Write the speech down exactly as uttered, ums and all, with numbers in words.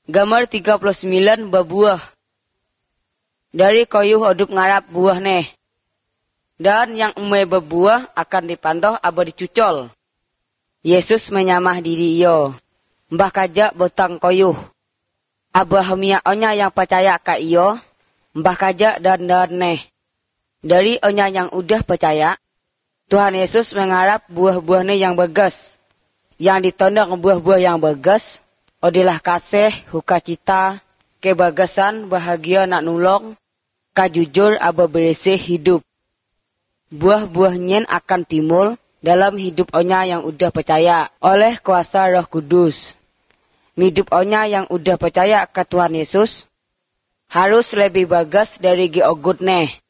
Gambar tiga puluh sembilan berbuah. Dari kayu hidup ngarap buah neh. Dan yang umai berbuah akan dipantau aba dicucol. Yesus menyamah diri iyo. Mbah kajak botang kayu. Aba hamia onya yang percaya ka iyo. Mbah kajak dan dan neh. Dari onya yang udah percaya. Tuhan Yesus mengarap buah-buahnya yang bagus. Yang ditondong buah-buah yang bagus. Odilah kasih, hukacita, kebagasan, bahagia nak nulong, kajujur aba bersih hidup. Buah-buahnya akan timbul dalam hidup onya yang udah percaya oleh kuasa Roh Kudus. Hidup onya yang udah percaya ke Tuhan Yesus harus lebih bagus dari geogut neh.